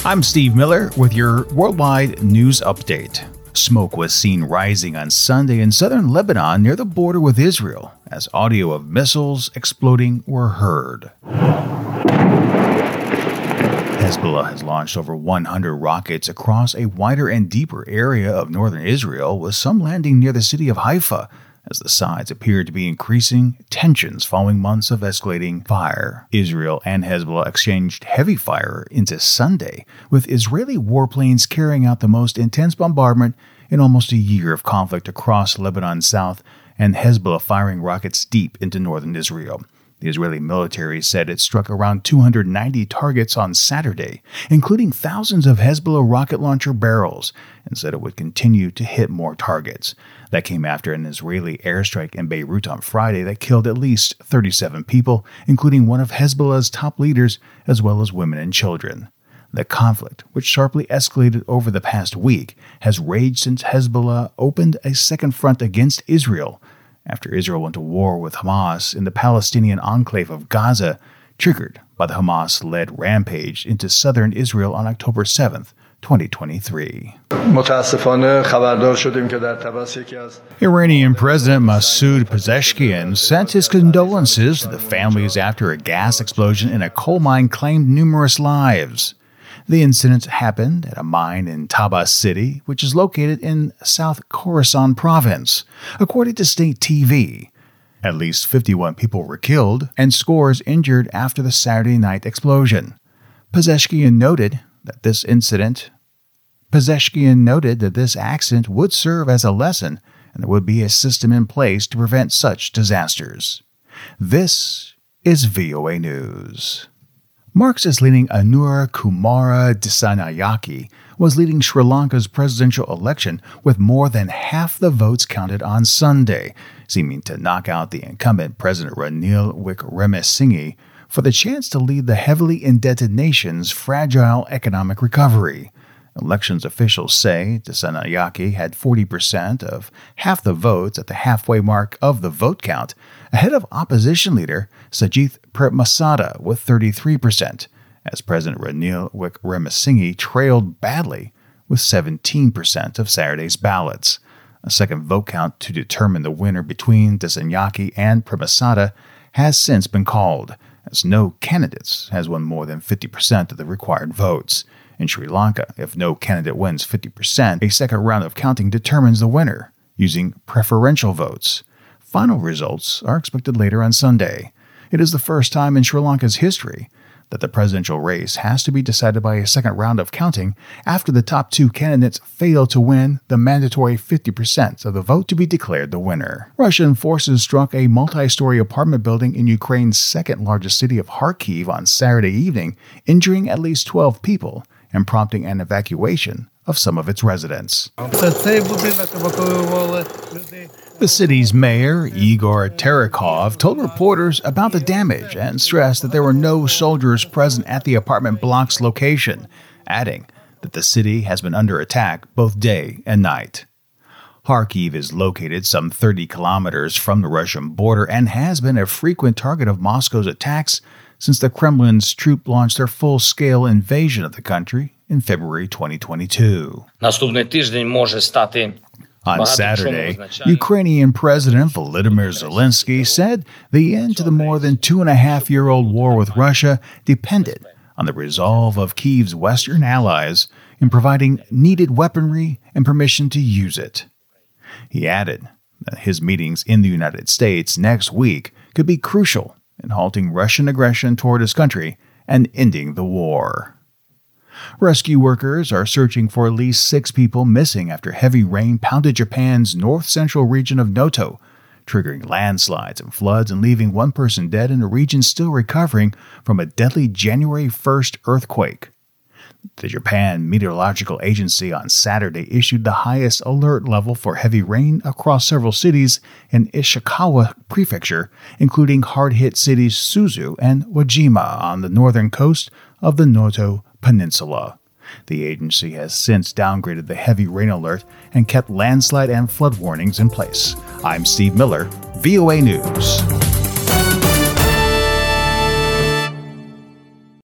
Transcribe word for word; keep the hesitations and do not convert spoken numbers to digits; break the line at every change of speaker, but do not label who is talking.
I'm Steve Miller with your worldwide news update. Smoke was seen rising on Sunday in southern Lebanon near the border with Israel as audio of missiles exploding were heard. Hezbollah has launched over one hundred rockets across a wider and deeper area of northern Israel, with some landing near the city of Haifa, as the sides appear to be increasing tensions following months of escalating fire. Israel and Hezbollah exchanged heavy fire into Sunday, with Israeli warplanes carrying out the most intense bombardment in almost a year of conflict across Lebanon's south, and Hezbollah firing rockets deep into northern Israel. The Israeli military said it struck around two hundred ninety targets on Saturday, including thousands of Hezbollah rocket launcher barrels, and said it would continue to hit more targets. That came after an Israeli airstrike in Beirut on Friday that killed at least thirty-seven people, including one of Hezbollah's top leaders, as well as women and children. The conflict, which sharply escalated over the past week, has raged since Hezbollah opened a second front against Israel, after Israel went to war with Hamas in the Palestinian enclave of Gaza, triggered by the Hamas-led rampage into southern Israel on October seventh, twenty twenty-three. Iranian President Masoud Pezeshkian sent his condolences to the families after a gas explosion in a coal mine claimed numerous lives. The incident happened at a mine in Taba City, which is located in South Khorasan province, according to state T V. At least fifty-one people were killed and scores injured after the Saturday night explosion. Pezeshkian noted that this incident Pezeshkian noted that this accident would serve as a lesson and there would be a system in place to prevent such disasters. This is V O A News. Marxist-leaning Anura Kumara Dissanayake was leading Sri Lanka's presidential election with more than half the votes counted on Sunday, seeming to knock out the incumbent President Ranil Wickremesinghe for the chance to lead the heavily indebted nation's fragile economic recovery. Elections officials say Dissanayake had forty percent of half the votes at the halfway mark of the vote count, ahead of opposition leader Sajith Premadasa with thirty-three percent, as President Ranil Wickremesinghe trailed badly with seventeen percent of Saturday's ballots. A second vote count to determine the winner between Dissanayake and Premadasa has since been called, as no candidates has won more than fifty percent of the required votes. In Sri Lanka, if no candidate wins fifty percent, a second round of counting determines the winner, using preferential votes. Final results are expected later on Sunday. It is the first time in Sri Lanka's history that the presidential race has to be decided by a second round of counting after the top two candidates fail to win the mandatory fifty percent of the vote to be declared the winner. Russian forces struck a multi-story apartment building in Ukraine's second-largest city of Kharkiv on Saturday evening, injuring at least twelve people and prompting an evacuation of some of its residents. The city's mayor, Igor Terikov, told reporters about the damage and stressed that there were no soldiers present at the apartment block's location, adding that the city has been under attack both day and night. Kharkiv is located some thirty kilometers from the Russian border and has been a frequent target of Moscow's attacks since the Kremlin's troops launched their full-scale invasion of the country in February twenty twenty-two. On Saturday, Ukrainian President Volodymyr Zelensky said the end to the more than two-and-a-half-year-old war with Russia depended on the resolve of Kyiv's Western allies in providing needed weaponry and permission to use it. He added that his meetings in the United States next week could be crucial in halting Russian aggression toward his country and ending the war. Rescue workers are searching for at least six people missing after heavy rain pounded Japan's north-central region of Noto, triggering landslides and floods and leaving one person dead in a region still recovering from a deadly January first earthquake. The Japan Meteorological Agency on Saturday issued the highest alert level for heavy rain across several cities in Ishikawa Prefecture, including hard-hit cities Suzu and Wajima on the northern coast of the Noto Peninsula. The agency has since downgraded the heavy rain alert and kept landslide and flood warnings in place. I'm Steve Miller, V O A News.